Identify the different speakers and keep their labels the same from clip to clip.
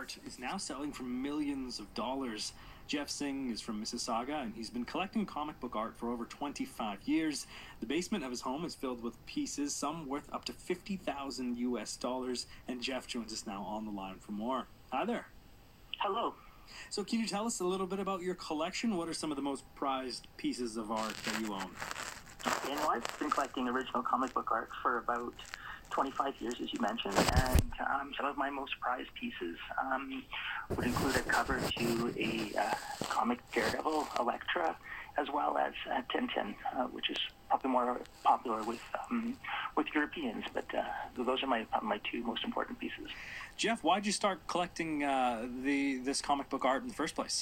Speaker 1: art is now selling for millions of dollars. Jeff Singh is from Mississauga, and he's been collecting comic book art for over 25 years. The basement of his home is filled with pieces, some worth up to $50,000 US, and Jeff joins us now on the line for more. Hi there.
Speaker 2: Hello.
Speaker 1: So can you tell us a little bit about your collection? What are some of the most prized pieces of art that you own?
Speaker 2: You know, I've been collecting original comic book art for about 25 years, as you mentioned, and some of my most prized pieces would include a cover to a comic Daredevil, Elektra, as well as Tintin, which is probably more popular with Europeans, but those are my two most important pieces.
Speaker 1: Jeff, why'd you start collecting this comic book art in the first place?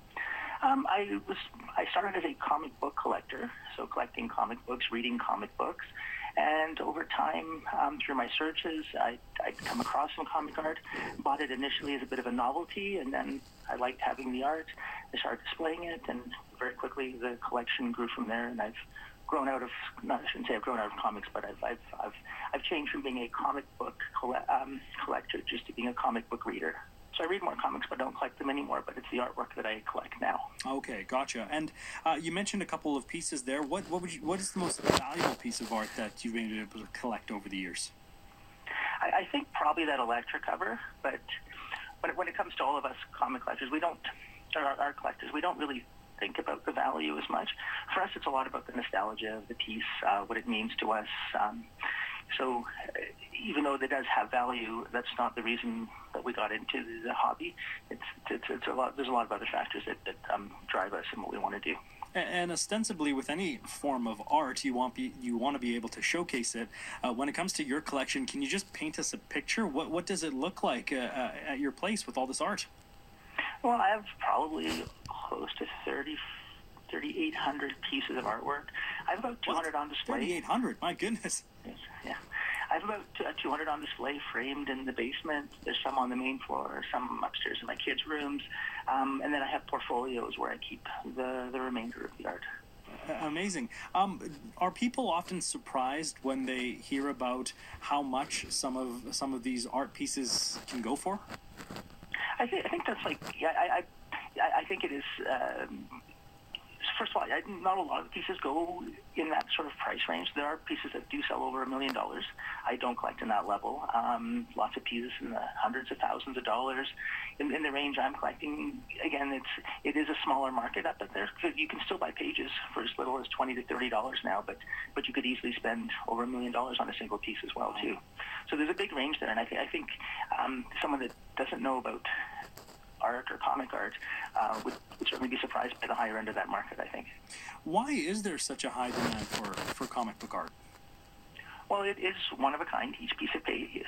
Speaker 2: I started as a comic book collector, so collecting comic books, reading comic books, and over time, through my searches, I'd come across some comic art, bought it initially as a bit of a novelty, and then I liked having the art. I started displaying it, and very quickly the collection grew from there, and I've grown out of, I shouldn't say I've grown out of comics, but I've changed from being a comic book collector just to being a comic book reader. So I read more comics, but don't collect them anymore, but it's the artwork that I collect now.
Speaker 1: Okay, gotcha. And you mentioned a couple of pieces there. What is the most valuable piece of art that you've been able to collect over the years?
Speaker 2: I think probably that Elektra cover, but when it comes to all of us comic collectors, art collectors, we don't really think about the value as much. For us, it's a lot about the nostalgia of the piece, what it means to us. So even though it does have value, that's not the reason that we got into the hobby. It's a lot. There's a lot of other factors that drive us and what we want to do.
Speaker 1: And ostensibly, with any form of art, you want to be able to showcase it. When it comes to your collection, can you just paint us a picture? What does it look like at your place with all this art?
Speaker 2: Well, I have probably close to 3,800 pieces of artwork. I have about 200 on display.
Speaker 1: 3,800? My goodness.
Speaker 2: Yeah. I have about 200 on display framed in the basement. There's some on the main floor, some upstairs in my kids' rooms. And then I have portfolios where I keep the remainder of the art.
Speaker 1: Amazing. Are people often surprised when they hear about how much some of these art pieces can go for?
Speaker 2: I think that's I think it is. First of all, not a lot of pieces go in that sort of price range. There are pieces that do sell over $1 million. I don't collect in that level. Lots of pieces in the hundreds of thousands of dollars. In the range I'm collecting, again, it is a smaller market up there. You can still buy pages for as little as $20 to $30 now, but you could easily spend over $1 million on a single piece as well too. So there's a big range there, and I think someone that doesn't know about art or comic art would certainly be surprised by the higher end of that market, I think.
Speaker 1: Why is there such a high demand for comic book art?
Speaker 2: Well, it is one of a kind, each piece of page.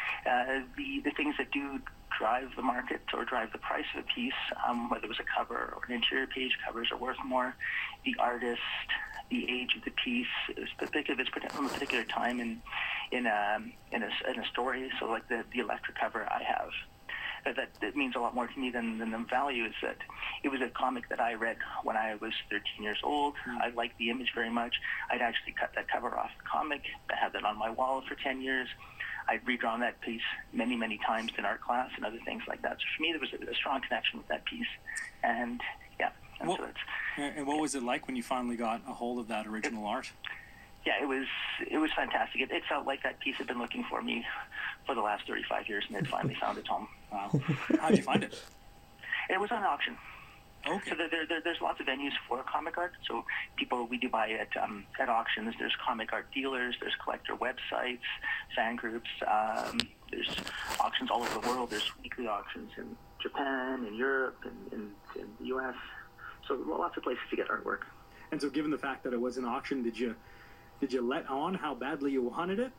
Speaker 2: The things that do drive the market or drive the price of a piece, whether it was a cover or an interior page, covers are worth more. The artist, the age of the piece, if it's from a particular time in a story. So like the Elektra cover I have. That means a lot more to me than the value is that it was a comic that I read when I was 13 years old. I liked the image very much. I'd actually cut that cover off the comic. I had that on my wall for 10 years. I'd redrawn that piece many, many times in art class and other things like that. So for me, there was a strong connection with that piece. And yeah. And
Speaker 1: what was it like when you finally got a hold of that original art?
Speaker 2: Yeah, it was fantastic. It felt like that piece had been looking for me for the last 35 years, and it finally found its home.
Speaker 1: Wow. How'd you find it?
Speaker 2: It was on auction.
Speaker 1: Okay.
Speaker 2: So there's lots of venues for comic art. So we do buy at auctions. There's comic art dealers. There's collector websites, fan groups. There's auctions all over the world. There's weekly auctions in Japan, in Europe, in the U.S. So lots of places to get artwork.
Speaker 1: And so given the fact that it was an auction, did you let on how badly you wanted it?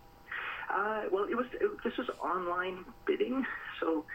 Speaker 2: Well, this was online bidding, so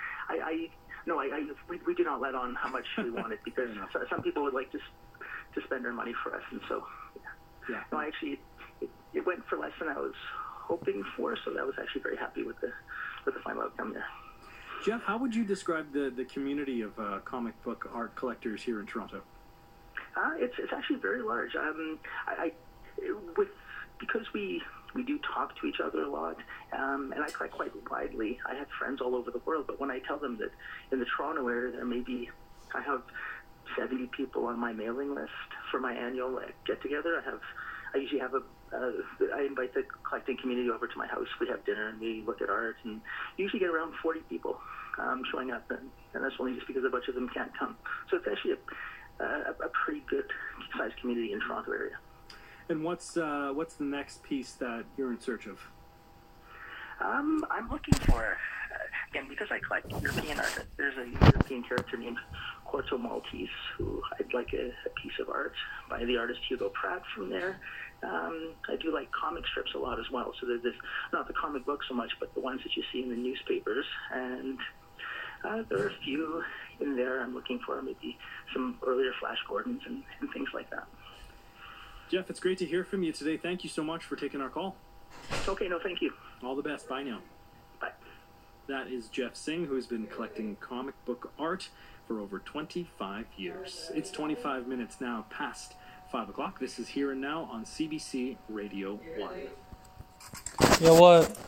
Speaker 2: we do not let on how much we wanted because some people would like to spend their money for us, and so yeah. No, actually, it went for less than I was hoping for, so I was actually very happy with the final outcome there.
Speaker 1: Jeff, how would you describe the community of comic book art collectors here in Toronto?
Speaker 2: It's actually very large. Because we We do talk to each other a lot, and I collect quite widely. I have friends all over the world, but when I tell them that in the Toronto area I have 70 people on my mailing list for my annual get-together. I usually have I invite the collecting community over to my house. We have dinner and we look at art, and usually get around 40 people showing up, and that's only just because a bunch of them can't come. So it's actually a pretty good sized community in Toronto area.
Speaker 1: And what's the next piece that you're in search of?
Speaker 2: I'm looking for, again, because I collect European art, there's a European character named Corto Maltese who I'd like a piece of art by the artist Hugo Pratt from there. I do like comic strips a lot as well, so there's not the comic books so much, but the ones that you see in the newspapers, and there are a few in there I'm looking for, maybe some earlier Flash Gordons and things like that.
Speaker 1: Jeff, it's great to hear from you today. Thank you so much for taking our call.
Speaker 2: Okay, no, thank you.
Speaker 1: All the best. Bye now.
Speaker 2: Bye.
Speaker 1: That is Jeff Singh, who has been collecting comic book art for over 25 years. It's 25 minutes now past 5 o'clock. This is Here and Now on CBC Radio 1.
Speaker 3: You know what?